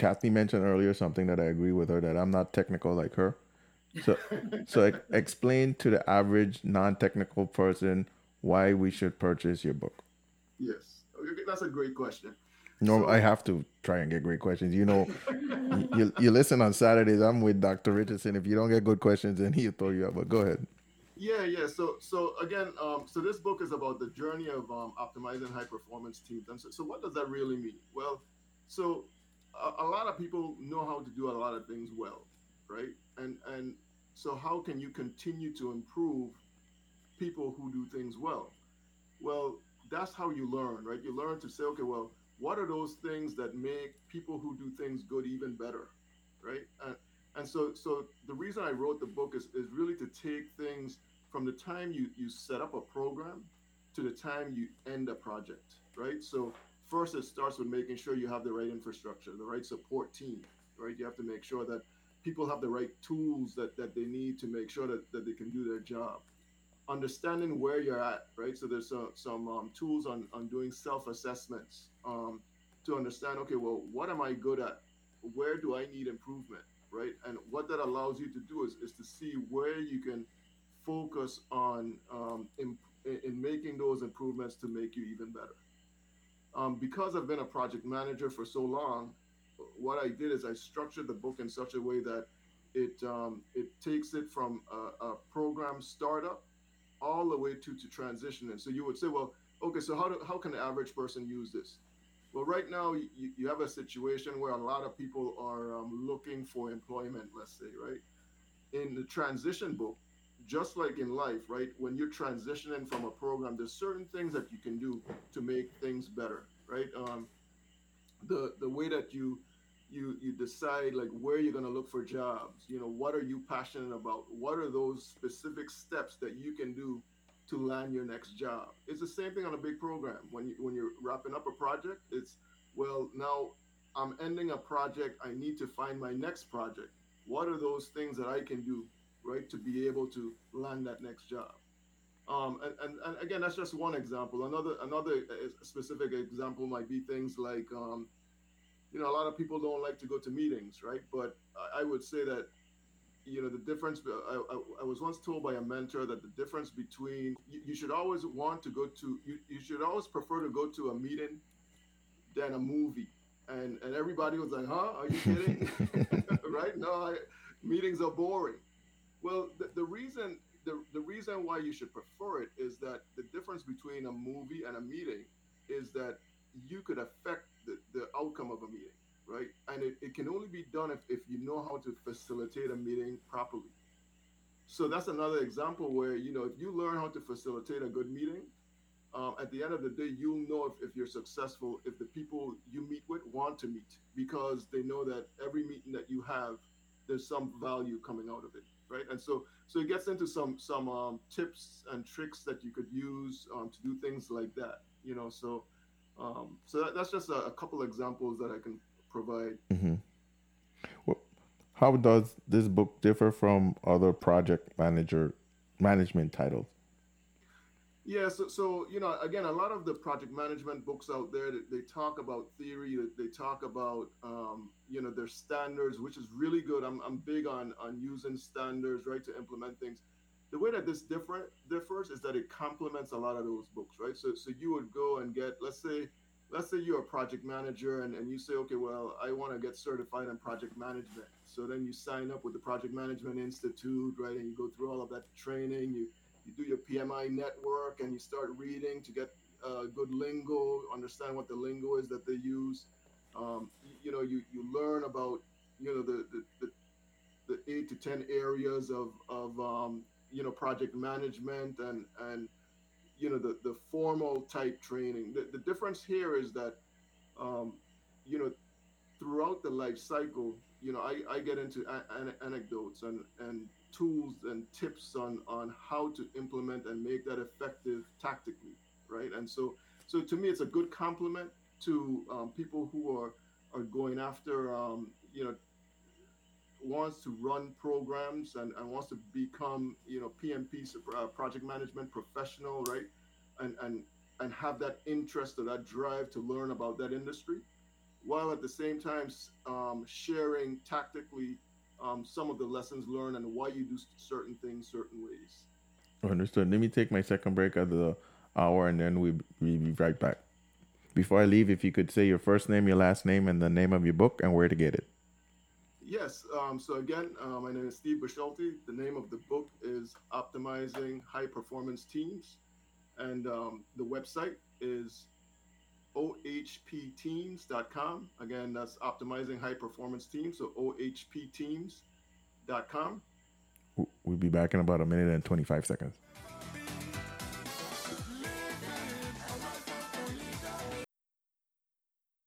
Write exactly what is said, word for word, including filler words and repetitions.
Kathy mentioned earlier something that I agree with her that I'm not technical like her. So, so ex- explain to the average non-technical person why we should purchase your book. Yes, okay, that's a great question. No, I So, have to try and get great questions. You know, you, you, you listen on Saturdays. I'm with doctor Richardson. If you don't get good questions, then he'll throw you out. But go ahead. yeah, yeah. So, so again, um, so this book is about the journey of um, optimizing high performance teams. And so, so, what does that really mean? Well, so a, a lot of people know how to do a lot of things well, right? And and so, how can you continue to improve people who do things well? Well, that's how you learn, right? You learn to say, okay, well, what are those things that make people who do things good even better, right? And and so so the reason I wrote the book is is really to take things from the time you you set up a program to the time you end a project, right? So first it starts with making sure you have the right infrastructure, the right support team, right? You have to make sure that people have the right tools that that they need to make sure that, that they can do their job, understanding where you're at, right? So there's some, some um, tools on, on doing self assessments um, to understand, okay, well, what am I good at? Where do I need improvement, right? And what that allows you to do is, is to see where you can focus on um, in, in making those improvements to make you even better. Um, because I've been a project manager for so long, what I did is I structured the book in such a way that it um, it takes it from a, a program startup all the way to to transition. And so you would say, well, okay, so how do, how can the average person use this? Well, right now you, you have a situation where a lot of people are um, looking for employment, let's say, right? In the transition book, just like in life, right? When you're transitioning from a program, there's certain things that you can do to make things better, right? Um, the the way that you you you decide like where you're going to look for jobs, you know, what are you passionate about, what are those specific steps that you can do to land your next job. It's the same thing on a big program. When you when you're wrapping up a project, it's, well, now I'm ending a project, I need to find my next project. What are those things that I can do, right, to be able to land that next job? Um, and, and, and again, that's just one example. Another another uh, specific example might be things like um, you know, a lot of people don't like to go to meetings, right? But I, I would say that, you know, the difference, I, I, I was once told by a mentor that the difference between, you, you should always want to go to, you, you should always prefer to go to a meeting than a movie. And, and everybody was like, huh, are you kidding? Right? No, I, meetings are boring. Well, the, the reason the, the reason why you should prefer it is that the difference between a movie and a meeting is that you could affect the, the outcome of a meeting, right? And it, it can only be done if, if you know how to facilitate a meeting properly. So that's another example where, you know, if you learn how to facilitate a good meeting, um, at the end of the day, you'll know if, if you're successful, if the people you meet with want to meet, because they know that every meeting that you have, there's some value coming out of it, right? And so, so it gets into some some um, tips and tricks that you could use um, to do things like that, you know. So, um, so that, that's just a, a couple examples that I can provide. Hmm. Well, how does this book differ from other project manager management titles? Yeah, so, so you know, again, a lot of the project management books out there, they, they talk about theory, they, they talk about, um, you know, their standards, which is really good. I'm, I'm big on on using standards, right, to implement things. The way that this different differs is that it complements a lot of those books, right? So, so you would go and get, let's say, let's say you're a project manager and, and you say, okay, well, I want to get certified in project management. So then you sign up with the Project Management Institute, right, and you go through all of that training. You you do your P M I network and you start reading to get uh, good lingo, understand what the lingo is that they use. Um, you, you know, you, you learn about, you know, the, the, the, the eight to ten areas of, of um, you know, project management and, and you know, the, the formal type training. The, the difference here is that, um, you know, throughout the life cycle, you know, I, I get into an, anecdotes and, and tools and tips on, on how to implement and make that effective tactically, right? And so, so to me, it's a good complement to um, people who are are going after, um, you know, wants to run programs and, and wants to become, you know, P M P, uh, project management professional, right? And and and have that interest or that drive to learn about that industry. while at the same time um, sharing tactically um, some of the lessons learned and why you do certain things certain ways. Understood. Let me take my second break of the hour, and then we we be right back. Before I leave, if you could say your first name, your last name, and the name of your book and where to get it. Yes. Um, so again, uh, my name is Steve Bisholti. The name of the book is Optimizing High Performance Teams, and um, the website is o h p teams dot com. Again, that's Optimizing High Performance Teams. So o h p teams dot com. We'll be back in about a minute and twenty-five seconds.